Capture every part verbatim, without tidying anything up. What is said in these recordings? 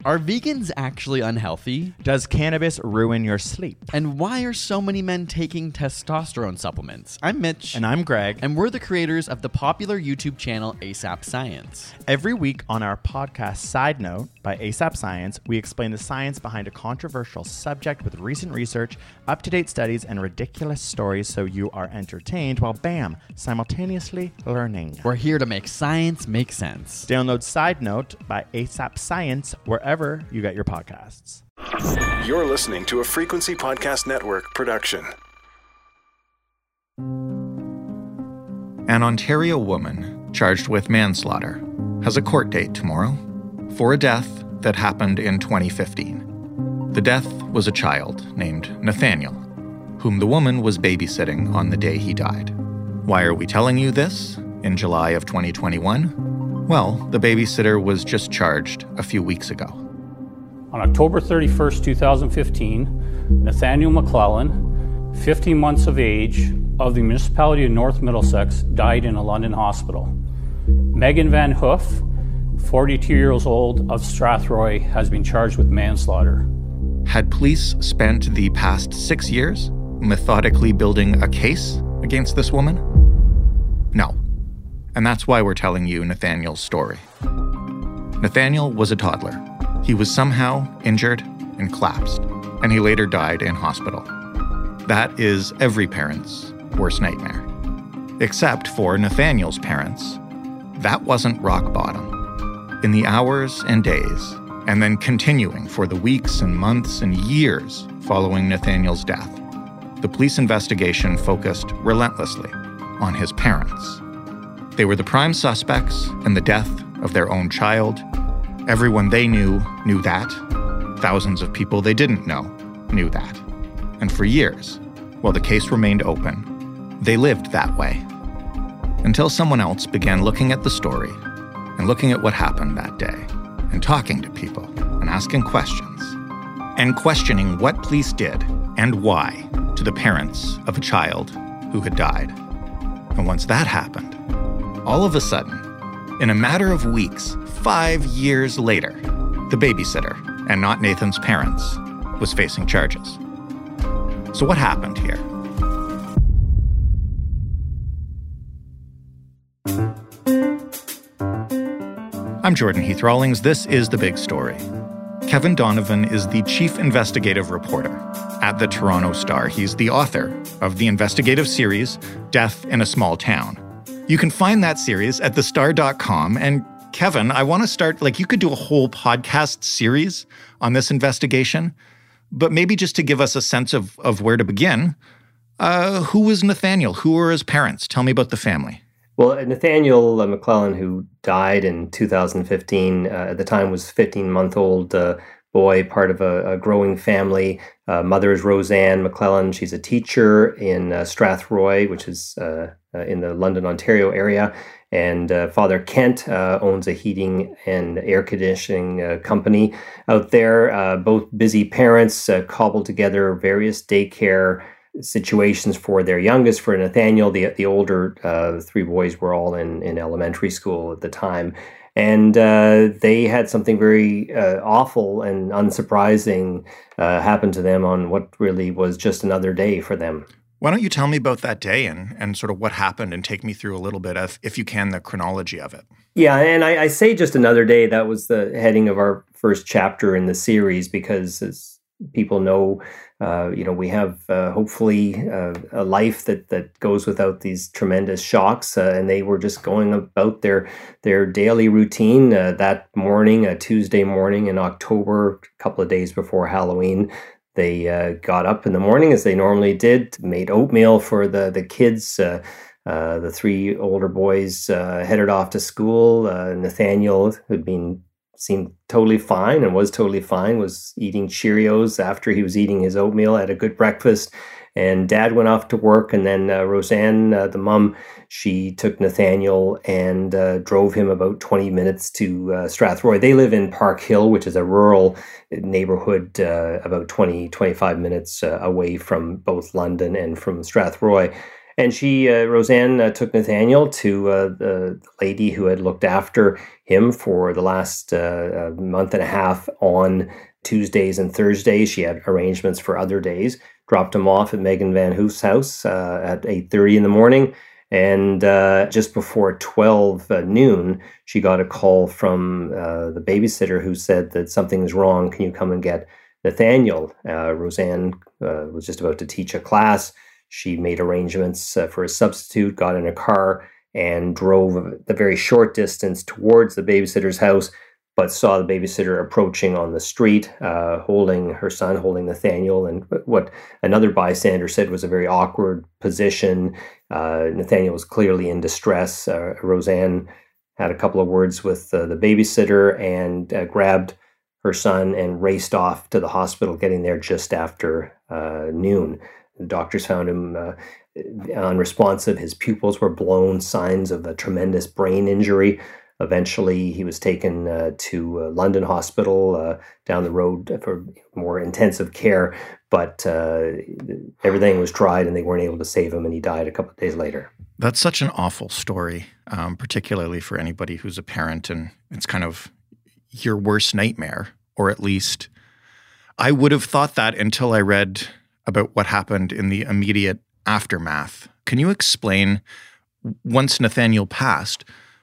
Are vegans actually unhealthy? Does cannabis ruin your sleep? And why are so many men taking testosterone supplements? I'm Mitch. And I'm Greg. And we're the creators of the popular YouTube channel ASAP Science. Every week on our podcast Side Note by ASAP Science, we explain the science behind a controversial subject with recent research, up-to-date studies, and ridiculous stories so you are entertained while, bam, simultaneously learning. We're here to make science make sense. Download Side Note by ASAP Science wherever you get your podcasts. You're listening to a Frequency Podcast Network production. An Ontario woman charged with manslaughter has a court date tomorrow for a death that happened in twenty fifteen. The death was a child named Nathaniel, whom the woman was babysitting on the day he died. Why are we telling you this in July of twenty twenty-one? Well, the babysitter was just charged a few weeks ago. On October thirty-first, twenty fifteen, Nathaniel McClellan, fifteen months of age, of the municipality of North Middlesex, died in a London hospital. Megan Van Hoof, forty-two years old, of Strathroy, has been charged with manslaughter. Had police spent the past six years methodically building a case against this woman? No. And that's why we're telling you Nathaniel's story. Nathaniel was a toddler. He was somehow injured and collapsed, and he later died in hospital. That is every parent's worst nightmare. Except for Nathaniel's parents. That wasn't rock bottom. In the hours and days, and then continuing for the weeks and months and years following Nathaniel's death, the police investigation focused relentlessly on his parents. They were the prime suspects in the death of their own child. Everyone they knew knew that. Thousands of people they didn't know knew that. And for years, while the case remained open, they lived that way. Until someone else began looking at the story and looking at what happened that day and talking to people and asking questions and questioning what police did and why to the parents of a child who had died. And once that happened, all of a sudden, in a matter of weeks, five years later, the babysitter, and not Nathan's parents, was facing charges. So what happened here? I'm Jordan Heath Rawlings. This is The Big Story. Kevin Donovan is the chief investigative reporter at the Toronto Star. He's the author of the investigative series, Death in a Small Town. You can find that series at the star dot com. And Kevin, I want to start, like, you could do a whole podcast series on this investigation, but maybe just to give us a sense of, of where to begin, uh, who was Nathaniel? Who were his parents? Tell me about the family. Well, Nathaniel uh, McClellan, who died in two thousand fifteen, uh, at the time was a fifteen-month-old uh, boy, part of a, a growing family. Uh, mother is Roseanne McClellan. She's a teacher in uh, Strathroy, which is uh, uh, in the London, Ontario area. And uh, Father Kent uh, owns a heating and air conditioning uh, company out there. Uh, both busy parents uh, cobbled together various daycare situations for their youngest, for Nathaniel. The the older uh, three boys were all in, in elementary school at the time. And uh, they had something very uh, awful and unsurprising uh, happen to them on what really was just another day for them. Why don't you tell me about that day and, and sort of what happened and take me through a little bit of, if you can, the chronology of it. Yeah, and I, I say just another day. That was the heading of our first chapter in the series because, as people know, uh, you know, we have uh, hopefully uh, a life that that goes without these tremendous shocks, uh, and they were just going about their their daily routine uh, that morning, a Tuesday morning in October, a couple of days before Halloween. They uh, got up in the morning as they normally did, made oatmeal for the the kids. Uh, uh, the three older boys uh, headed off to school. Uh, Nathaniel, who'd been seemed totally fine and was totally fine, was eating Cheerios after he was eating his oatmeal, had a good breakfast. And Dad went off to work. And then uh, Roseanne, uh, the mom, she took Nathaniel and uh, drove him about twenty minutes to uh, Strathroy. They live in Park Hill, which is a rural neighborhood uh, about twenty, twenty-five minutes uh, away from both London and from Strathroy. And she, uh, Roseanne, uh, took Nathaniel to uh, the lady who had looked after him for the last uh, month and a half on Tuesdays and Thursdays. She had arrangements for other days. Dropped him off at Megan Van Hoof's house uh, at eight thirty in the morning. And uh, just before twelve uh, noon, she got a call from uh, the babysitter who said that something's wrong. Can you come and get Nathaniel? Uh, Roseanne uh, was just about to teach a class. She made arrangements uh, for a substitute, got in a car, and drove the very short distance towards the babysitter's house, but saw the babysitter approaching on the street, uh, holding her son, holding Nathaniel, and what another bystander said was a very awkward position. Uh, Nathaniel was clearly in distress. Uh, Roseanne had a couple of words with uh, the babysitter and uh, grabbed her son and raced off to the hospital, getting there just after uh, noon. The doctors found him uh, unresponsive. His pupils were blown, signs of a tremendous brain injury. Eventually, he was taken uh, to uh, London Hospital uh, down the road for more intensive care, but uh, everything was tried and they weren't able to save him, and he died a couple of days later. That's such an awful story, um, particularly for anybody who's a parent, and it's kind of your worst nightmare, or at least I would have thought that until I read about what happened in the immediate aftermath. Can you explain, once Nathaniel passed,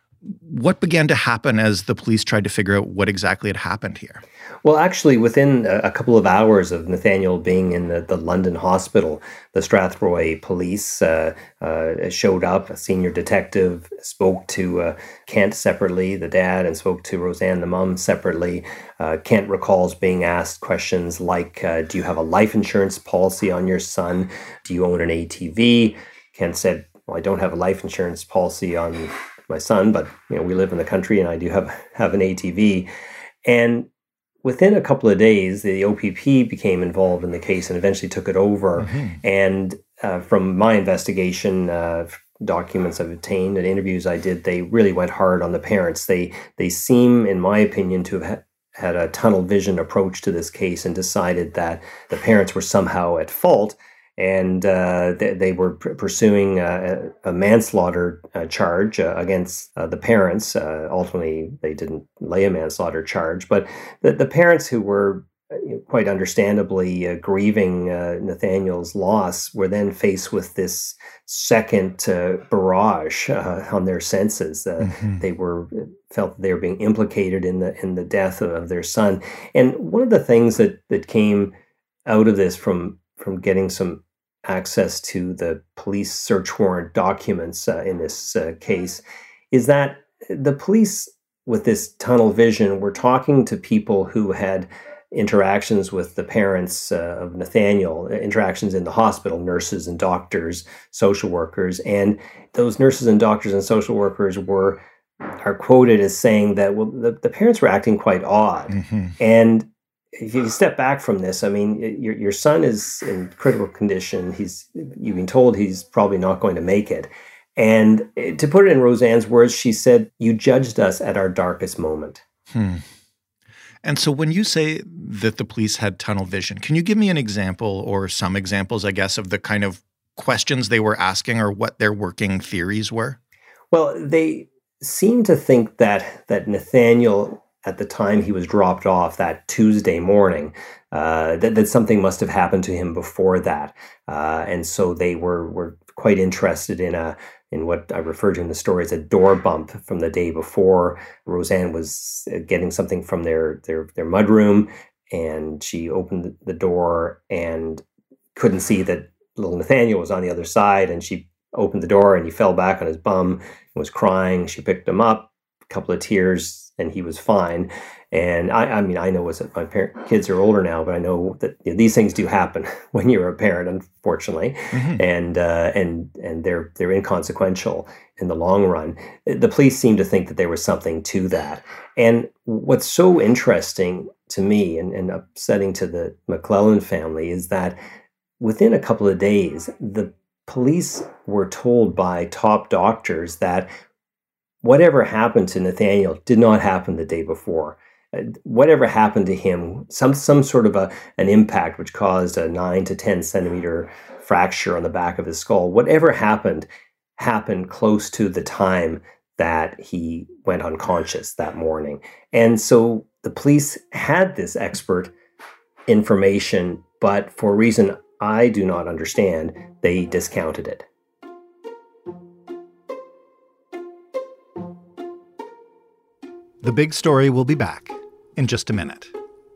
what began to happen as the police tried to figure out what exactly had happened here? Well, actually, within a couple of hours of Nathaniel being in the, the London hospital, the Strathroy police uh, uh, showed up. A senior detective spoke to uh, Kent separately, the dad, and spoke to Roseanne, the mom, separately. Uh, Kent recalls being asked questions like, uh, do you have a life insurance policy on your son? Do you own an A T V? Kent said, well, I don't have a life insurance policy on my son, but you know, we live in the country and I do have, have an A T V. And within a couple of days, the O P P became involved in the case and eventually took it over. Mm-hmm. And uh, from my investigation, uh, documents I've obtained and interviews I did, they really went hard on the parents. They they seem, in my opinion, to have ha- had a tunnel vision approach to this case and decided that the parents were somehow at fault. And uh, they, they were pr- pursuing uh, a, a manslaughter uh, charge uh, against uh, the parents. Uh, ultimately, they didn't lay a manslaughter charge, but the, the parents who were quite understandably uh, grieving uh, Nathaniel's loss were then faced with this second uh, barrage uh, on their senses. Uh, mm-hmm. They were felt they were being implicated in the in the death of, of their son. And one of the things that that came out of this from from getting some access to the police search warrant documents uh, in this uh, case is that the police, with this tunnel vision, were talking to people who had interactions with the parents uh, of Nathaniel, interactions in the hospital, nurses and doctors, social workers. And those nurses and doctors and social workers were are quoted as saying that, well, the, the parents were acting quite odd. Mm-hmm. And if you step back from this, I mean, your your son is in critical condition. He's you've been told he's probably not going to make it. And to put it in Roseanne's words, she said, "You judged us at our darkest moment." Hmm. And so when you say that the police had tunnel vision, can you give me an example or some examples, I guess, of the kind of questions they were asking or what their working theories were? Well, they seem to think that that Nathaniel, at the time he was dropped off that Tuesday morning, uh, that, that something must have happened to him before that. Uh, and so they were were quite interested in a in what I refer to in the story as a door bump from the day before. Roseanne was getting something from their their their mudroom, and she opened the door and couldn't see that little Nathaniel was on the other side, and she opened the door and he fell back on his bum and was crying. She picked him up, a couple of tears, and he was fine. And I, I mean, I know as my parent, kids are older now, but I know that you know, these things do happen when you're a parent, unfortunately, mm-hmm. and uh, and and they're they're inconsequential in the long run. The police seem to think that there was something to that. And what's so interesting to me and, and upsetting to the McClellan family is that within a couple of days, the police were told by top doctors that whatever happened to Nathaniel did not happen the day before. Whatever happened to him, some some sort of a an impact which caused a nine to ten centimeter fracture on the back of his skull. Whatever happened, happened close to the time that he went unconscious that morning. And so the police had this expert information, but for a reason I do not understand, they discounted it. The Big Story will be back in just a minute.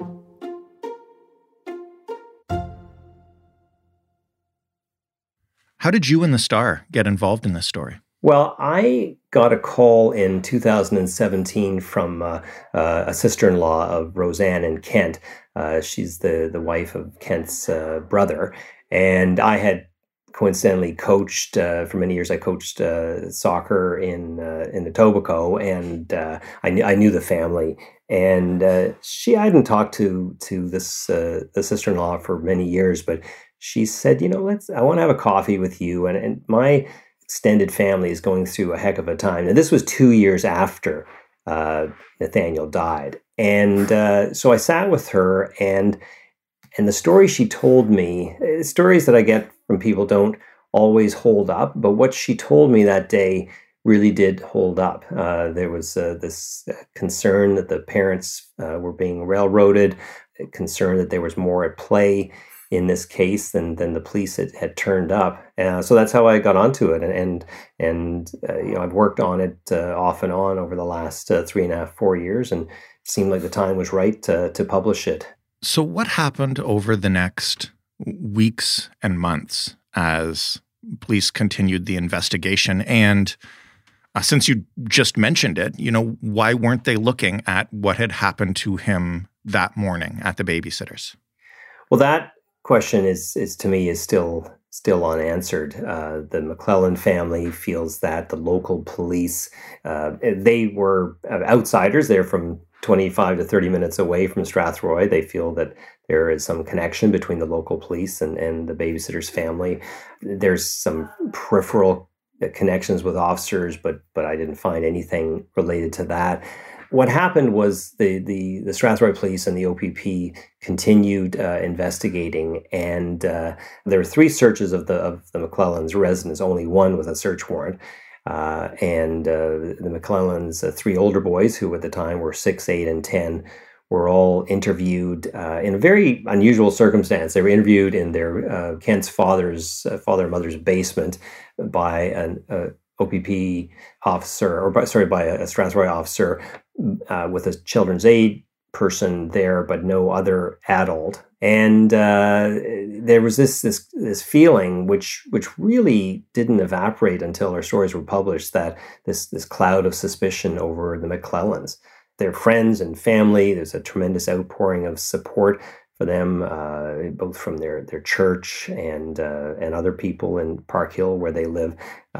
How did you and the Star get involved in this story? Well, I got a call in two thousand seventeen from uh, uh, a sister-in-law of Roseanne in Kent. Uh, she's the, the wife of Kent's uh, brother. And I had coincidentally coached, uh, for many years, I coached uh, soccer in uh, in Etobicoke, and uh, I, kn- I knew the family. And uh, she, I hadn't talked to to this uh, the sister-in-law for many years, but she said, you know, let's. I want to have a coffee with you. And, and my extended family is going through a heck of a time. And this was two years after uh, Nathaniel died. And uh, so I sat with her, and and the story she told me, stories that I get from people don't always hold up, but what she told me that day really did hold up. Uh, there was uh, this concern that the parents uh, were being railroaded, concern that there was more at play in this case than than the police had, had turned up. Uh, so that's how I got onto it, and and, and uh, you know, I've worked on it uh, off and on over the last uh, three and a half, four years, and it seemed like the time was right to, to publish it. So what happened over the next weeks and months as police continued the investigation? And uh, since you just mentioned it, you know, why weren't they looking at what had happened to him that morning at the babysitters? Well, that question is, is to me, is still still unanswered. Uh, the McClellan family feels that the local police, uh, they were outsiders. They're from twenty-five to thirty minutes away from Strathroy. They feel that there is some connection between the local police and, and the babysitter's family. There's some peripheral connections with officers, but but I didn't find anything related to that. What happened was the the, the Strathroy Police and the O P P continued uh, investigating, and uh, there were three searches of the of the McClellan's residence, only one with a search warrant. Uh, and uh, the McClellan's uh, three older boys, who at the time were six, eight, and ten, were all interviewed uh, in a very unusual circumstance. They were interviewed in their uh, Kent's father's uh, father and mother's basement by an uh, O P P officer, or by, sorry, by a, a Strathroy officer uh, with a children's aid person there, but no other adult. And uh, there was this this this feeling, which which really didn't evaporate until our stories were published, that this this cloud of suspicion over the McClellans, their friends and family. There's a tremendous outpouring of support for them, uh, both from their their church and uh, and other people in Park Hill where they live.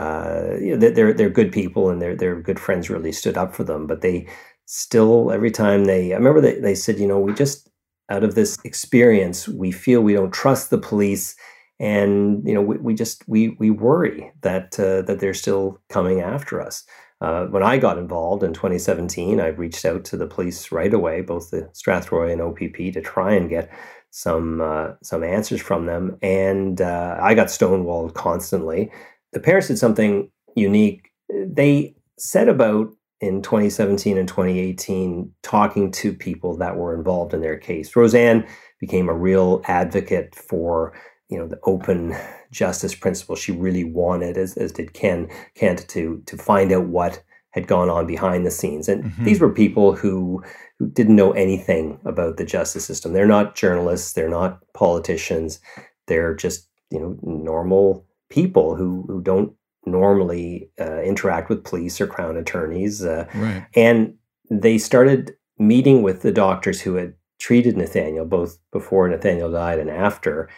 Uh, you know, they're they're good people, and their their good friends really stood up for them. But they still, every time they, I remember they they said, you know, we just, out of this experience, we feel we don't trust the police, and you know, we, we just we we worry that uh, that they're still coming after us. Uh, when I got involved in twenty seventeen, I reached out to the police right away, both the Strathroy and O P P, to try and get some uh, some answers from them, and uh, I got stonewalled constantly. The parents did something unique. They set about, in twenty seventeen and twenty eighteen, talking to people that were involved in their case. Roseanne became a real advocate for, you know, the open justice principle. She really wanted, as, as did Ken, Kent, to to find out what had gone on behind the scenes. And mm-hmm. these were people who who didn't know anything about the justice system. They're not journalists. They're not politicians. They're just, you know, normal people who who don't normally uh, interact with police or Crown attorneys. Uh, right. And they started meeting with the doctors who had treated Nathaniel, both before Nathaniel died and after.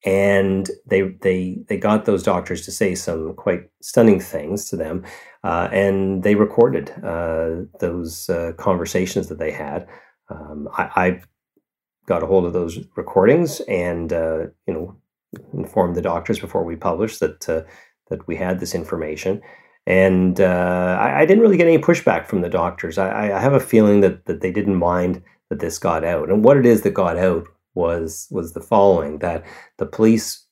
And they they they got those doctors to say some quite stunning things to them, uh, and they recorded uh, those uh, conversations that they had. Um, I, I got a hold of those recordings, and uh, you know, informed the doctors before we published that uh, that we had this information. And uh, I, I didn't really get any pushback from the doctors. I, I have a feeling that that they didn't mind that this got out, and what it is that got out was was the following: that the police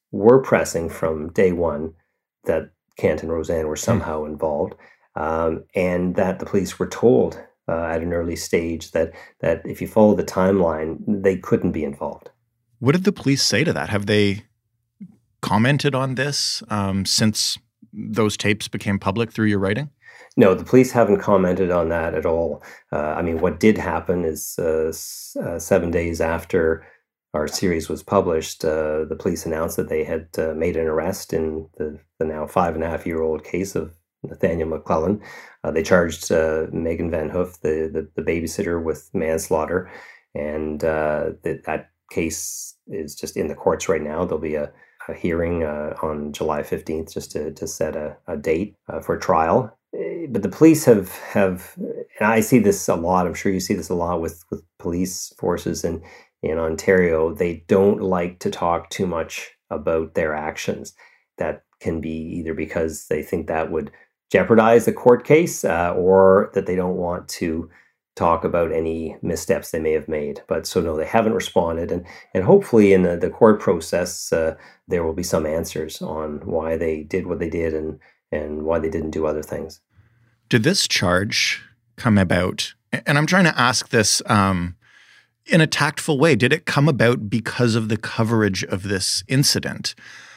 were pressing from day one that Kent and Roseanne were somehow mm. involved, um, and that the police were told uh, at an early stage that that if you follow the timeline, they couldn't be involved. What did the police say to that? Have they commented on this um, since those tapes became public through your writing? No, the police haven't commented on that at all. Uh, I mean, what did happen is uh, s- uh, seven days after our series was published, uh, the police announced that they had uh, made an arrest in the, the now five and a half year old case of Nathaniel McClellan. Uh, they charged uh, Megan Van Hoof, the, the, the babysitter, with manslaughter. And uh, th- that case is just in the courts right now. There'll be a, a hearing uh, on July fifteenth just to, to set a, a date uh, for trial. But the police have, have, and I see this a lot, I'm sure you see this a lot with, with police forces in, in Ontario, they don't like to talk too much about their actions. That can be either because they think that would jeopardize the court case uh, or that they don't want to talk about any missteps they may have made. But so no, they haven't responded. And, and hopefully in the, the court process, uh, there will be some answers on why they did what they did and and why they didn't do other things. Did this charge come about, and I'm trying to ask this um, in a tactful way, did it come about because of the coverage of this incident?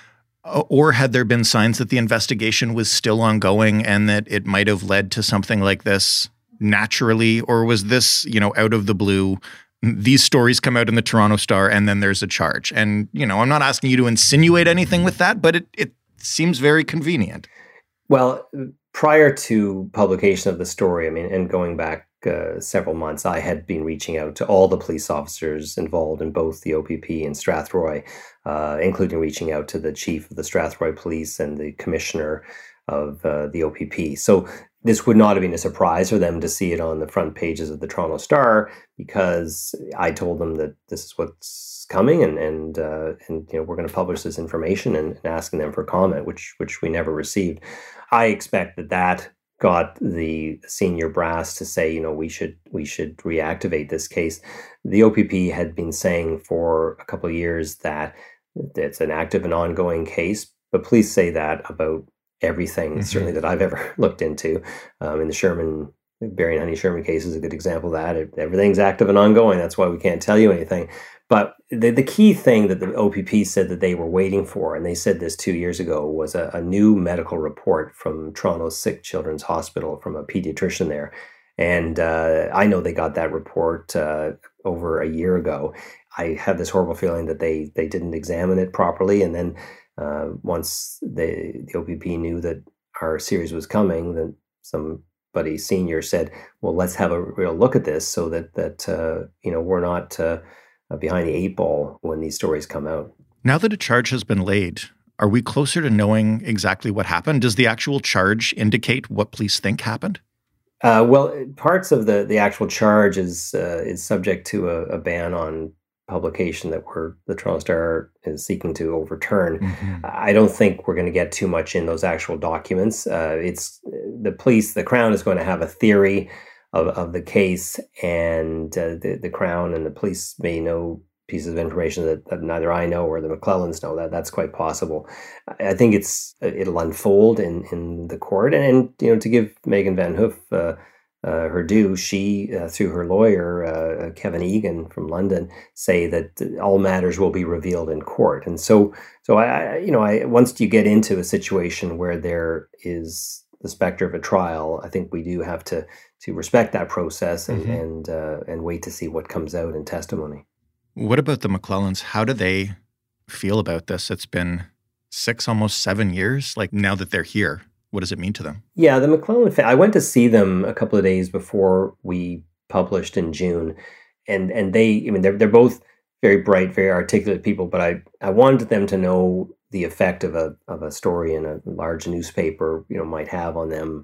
Or had there been signs that the investigation was still ongoing and that it might have led to something like this naturally? Or was this, you know, out of the blue, these stories come out in the Toronto Star and then there's a charge? And, you know, I'm not asking you to insinuate anything with that, but it, it seems very convenient. Well, prior to publication of the story, I mean, and going back uh, several months, I had been reaching out to all the police officers involved in both the O P P and Strathroy, uh, including reaching out to the chief of the Strathroy Police and the commissioner of uh, the O P P. So this would not have been a surprise for them to see it on the front pages of the Toronto Star, because I told them that this is what's coming, and and uh, and you know, we're going to publish this information, and, and asking them for comment, which which we never received. I expect that that got the senior brass to say, you know, we should we should reactivate this case. The O P P had been saying for a couple of years that it's an active and ongoing case, but police say that about everything, mm-hmm. certainly that I've ever looked into. Um, in the Sherman, Barry and Honey Sherman case is a good example of that. It, everything's active and ongoing. That's why we can't tell you anything. But the, the key thing that the O P P said that they were waiting for, and they said this two years ago, was a, a new medical report from Toronto Sick Children's Hospital from a pediatrician there. And uh, I know they got that report uh, over a year ago. I have this horrible feeling that they they didn't examine it properly. And then uh, once they, the O P P knew that our series was coming, then somebody senior said, well, let's have a real look at this so that, that uh, you know, we're not uh, behind the eight ball when these stories come out. Now that a charge has been laid, are we closer to knowing exactly what happened? Does the actual charge indicate what police think happened? Uh, well, parts of the, the actual charge is uh, is subject to a, a ban on publication that we're, the Toronto Star is seeking to overturn. Mm-hmm. I don't think we're going to get too much in those actual documents. Uh, it's the police, the Crown is going to have a theory of, of the case, and uh, the, the Crown and the police may know pieces of information that, that neither I know or the McClellans know. That that's quite possible. I think it's it'll unfold in, in the court, and, and you know, to give Megan Van Hoof uh, uh, her due, she uh, through her lawyer uh, Kevin Egan from London say that all matters will be revealed in court. And so so I you know I once you get into a situation where there is the specter of a trial, I think we do have to to respect that process and mm-hmm. and uh, and wait to see what comes out in testimony. What about the McClellans? How do they feel about this? It's been six, almost seven years. Like, now that they're here, what does it mean to them? Yeah, the McClellan, I went to see them a couple of days before we published in June, and and they, I mean, they're they're both very bright, very articulate people, but I I wanted them to know the effect of a of a story in a large newspaper, you know, might have on them.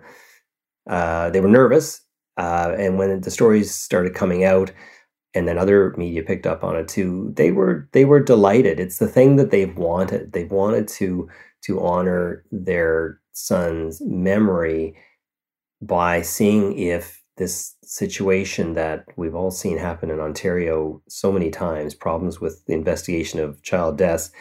Uh, they were nervous, uh, and when the stories started coming out, and then other media picked up on it too, they were they were delighted. It's the thing that they've wanted. They've wanted to to honor their son's memory by seeing if this situation that we've all seen happen in Ontario so many times, problems with the investigation of child deaths,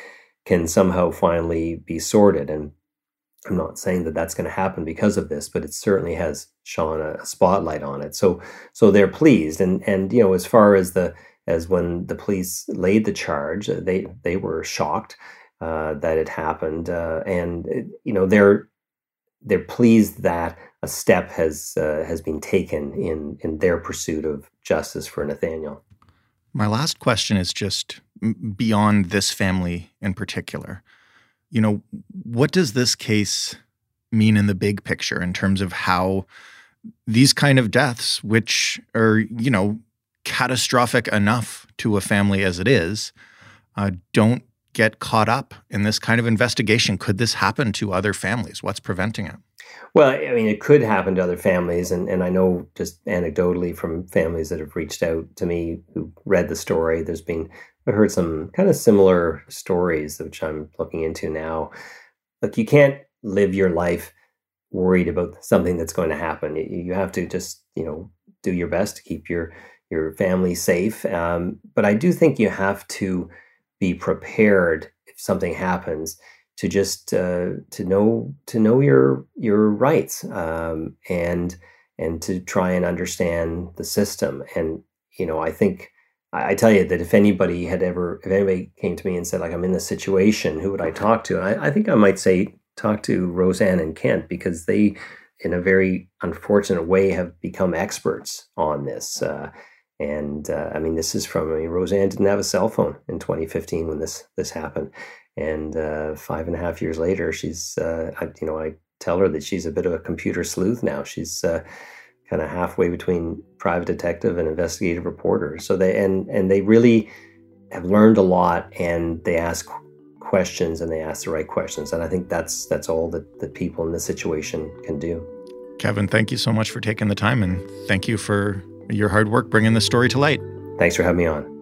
can somehow finally be sorted. And I'm not saying that that's going to happen because of this, but it certainly has shone a spotlight on it. So, so they're pleased. And, and, you know, as far as the, as when the police laid the charge, they, they were shocked uh, that it happened. Uh, and, it, you know, they're, they're pleased that a step has, uh, has been taken in, in their pursuit of justice for Nathaniel. My last question is just beyond this family in particular. You know, what does this case mean in the big picture in terms of how these kind of deaths, which are, you know, catastrophic enough to a family as it is, uh, don't get caught up in this kind of investigation? Could this happen to other families? What's preventing it? Well, I mean, it could happen to other families. And, and I know just anecdotally from families that have reached out to me who read the story, there's been, I heard some kind of similar stories, which I'm looking into now. Look, you can't live your life worried about something that's going to happen. You, you have to just, you know, do your best to keep your, your family safe. Um, but I do think you have to be prepared if something happens to just uh, to know to know your your rights um, and and to try and understand the system. And you know, I think I, I tell you that if anybody had ever if anybody came to me and said, like, I'm in this situation, who would I talk to? And I, I think I might say talk to Roseanne and Kent, because they, in a very unfortunate way, have become experts on this. Uh, and uh, I mean, this is from I mean, Roseanne didn't have a cell phone in twenty fifteen when this this happened. And uh, five and a half years later, she's, uh, I, you know, I tell her that she's a bit of a computer sleuth now. She's uh, kind of halfway between private detective and investigative reporter. So they, and, and they really have learned a lot, and they ask questions and they ask the right questions. And I think that's, that's all that, that people in this situation can do. Kevin, thank you so much for taking the time, and thank you for your hard work bringing this story to light. Thanks for having me on.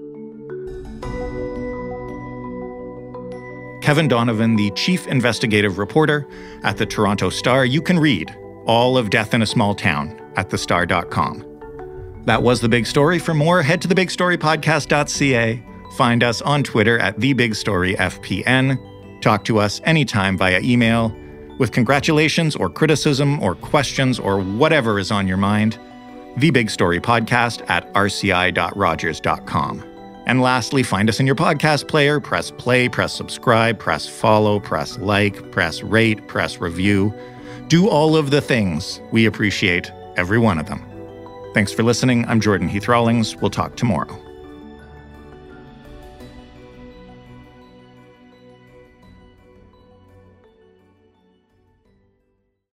Kevin Donovan, the chief investigative reporter at the Toronto Star. You can read all of Death in a Small Town at the star dot com. That was The Big Story. For more, head to the big story podcast dot c a. Find us on Twitter at the big story f p n. Talk to us anytime via email with congratulations or criticism or questions or whatever is on your mind. The Big Story Podcast at r c i dot rogers dot com. And lastly, find us in your podcast player, press play, press subscribe, press follow, press like, press rate, press review. Do all of the things. We appreciate every one of them. Thanks for listening. I'm Jordan Heath Rawlings. We'll talk tomorrow.